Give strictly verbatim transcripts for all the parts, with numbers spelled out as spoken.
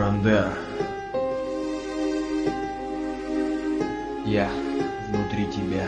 Бандера. Я внутри тебя.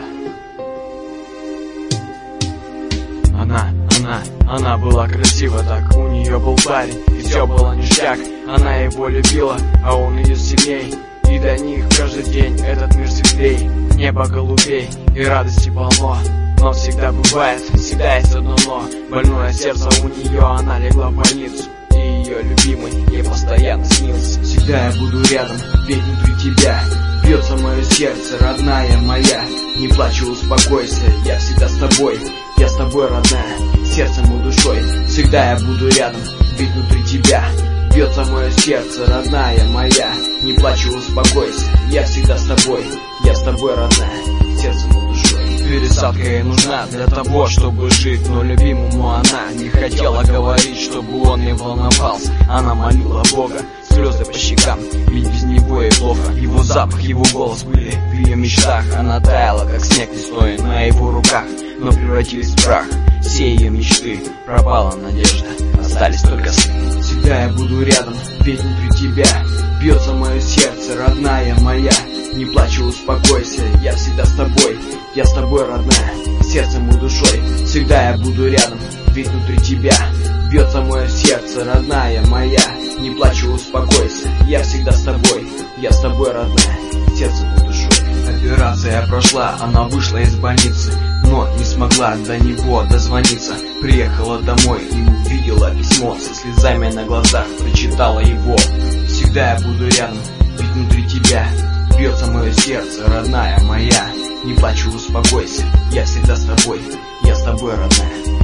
Она, она, она была красива так, у нее был парень, и все было ништяк. Она его любила, а он ее сильней, и для них каждый день этот мир светлей. Небо голубей и радости полно, но всегда бывает, всегда есть одно но. Больное сердце у нее, она легла в больницу, и ее любимый ей постоянно снился. Всегда я буду рядом, ведь внутри тебя бьется мое сердце, родная моя. Не плачь, успокойся, я всегда с тобой. Я с тобой, родная, сердцем и душой. Всегда я буду рядом, ведь внутри тебя бьется мое сердце, родная моя. Не плачь, успокойся, я всегда с тобой. Я с тобой, родная, сердцем и душой. Пересадка ей нужна для того, чтобы жить, но любимому она не хотела говорить, чтобы он не волновался. Она молила Бога, слезы по щекам, ведь без него ей плохо. Его запах, его голос были в ее мечтах. Она таяла, как снег весной на его руках, но превратились в прах все ее мечты. Пропала надежда, остались только сны. Всегда я буду рядом, ведь внутри тебя бьется мое сердце, родная моя. Не плачь, успокойся, я всегда с тобой. Я с тобой, родная, сердцем и душой. Всегда я буду рядом, ведь внутри тебя бьется мое сердце, родная моя. Не плачь, успокойся, я всегда с тобой. Я с тобой, родная, сердцем и душой. Операция прошла, она вышла из больницы, но не смогла до него дозвониться. Приехала домой и увидела письмо со слезами на глазах, прочитала его. Всегда я буду рядом, ведь внутри тебя бьется мое сердце, родная моя. Не плачь, успокойся, я всегда с тобой. Я с тобой, родная.